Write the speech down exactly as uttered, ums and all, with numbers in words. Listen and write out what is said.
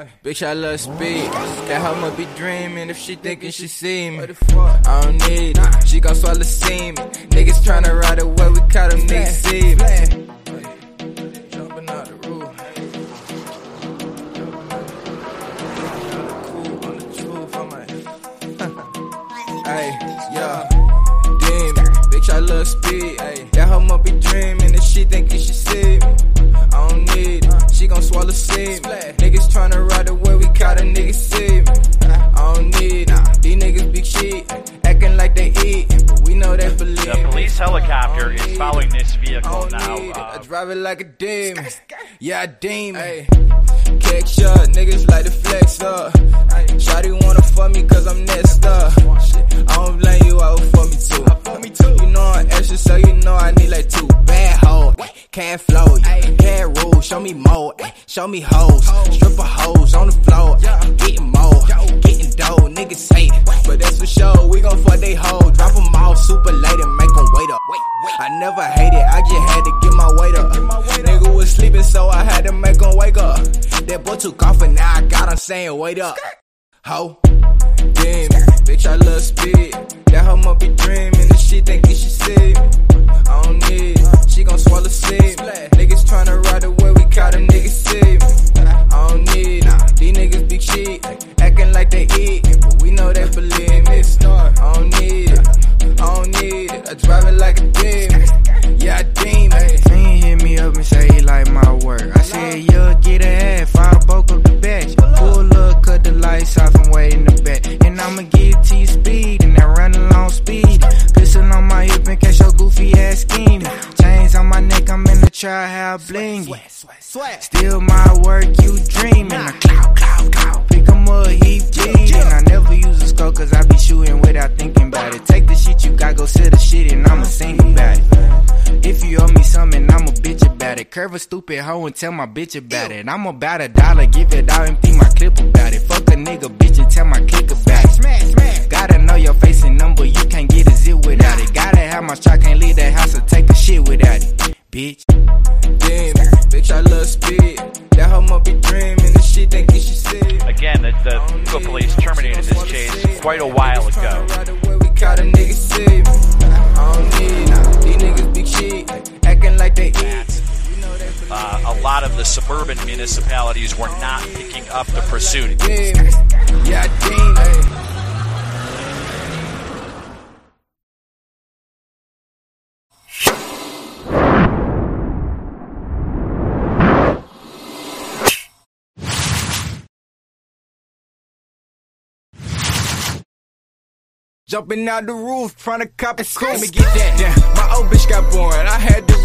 Bitch, I love speed. That hoe must be dreaming if she thinking she see me. I don't need it. She gon' swallow semen. Niggas tryna ride away, we caught them niggas see me. Jumping out the roof. Cool on the truth, I'm like, hey, yeah. Demon, bitch, I love speed. That hoe must be dreaming if she thinking she see me. I don't need it. She gon' swallow semen. Niggas tryna ride away, we caught a nigga see me. I don't need it. These niggas be cheating, acting like they eatin', but we know they believe. The police helicopter is following this vehicle now. Uh, I drive it like a demon. Yeah, a demon. Kick shot, niggas like to flex up. Shawty wanna fuck me cause I'm next up. I don't blame you, I will fuck me too. You know I'm extra, so you know I need like two bad hoes. Can't flow, you can't rule. Show me more, show me hoes. Stripper hoes on the floor, getting more, getting dough. Niggas hate, but that's for sure. We gon' fuck they hoes, drop them all super late and make them wait up. I never hated, I just had to get my weight up. Nigga was sleeping, so I had to make him wake up. That boy took off and now I got him saying wait up. Ho, damn, bitch, I love speed. That hoe must be dreaming if she thinking she see me. I don't need it. She gon' swallow semen. Niggas tryna ride away, we caught a nigga see me. I don't need it. These niggas be cheating, acting like they eatin', but we know they believe me. I don't need it. I don't need it. I drive it like a demon. Yeah, a demon. Fiend hit me up and say he like my work. I said, you'll get a half. I broke up the batch. Pull up, cut the lights off and wait in the back. And I'ma get it to your speed and then run along speed. Pistol on my hip in case your goofy ass scheming. Chains on my neck, I'm in the try how blingy. Still my work, you dreaming. I clout, clout, clout. Pick 'em up, he bleeding. I never use a scope cause I be shooting without thinking about it. Take the shit you got, go sell the shit and I'ma sing about it. If you owe me something, I'ma bitch about it. Curve a stupid hoe and tell my bitch about it. I'm about a dollar, give it out, empty my clip about it. Fuck a nigga, bitch, and tell my click about it. Gotta know your face and number, you can't get a zip without it. Gotta have my shot, can't leave that house or take a shit without it, bitch. Damn, bitch, I love speed. That hoe must be dreaming if she thinking she see me. again, the, the police terminated this chase quite a while ago. We caught a nigga see me. I don't need these niggas be cheap, acting like they eat. Uh, a lot of the suburban municipalities were not picking up the pursuit. Yeah, damn. Jumping out the roof, trying to cop a cool. Let me get that down. My old bitch got born, I had to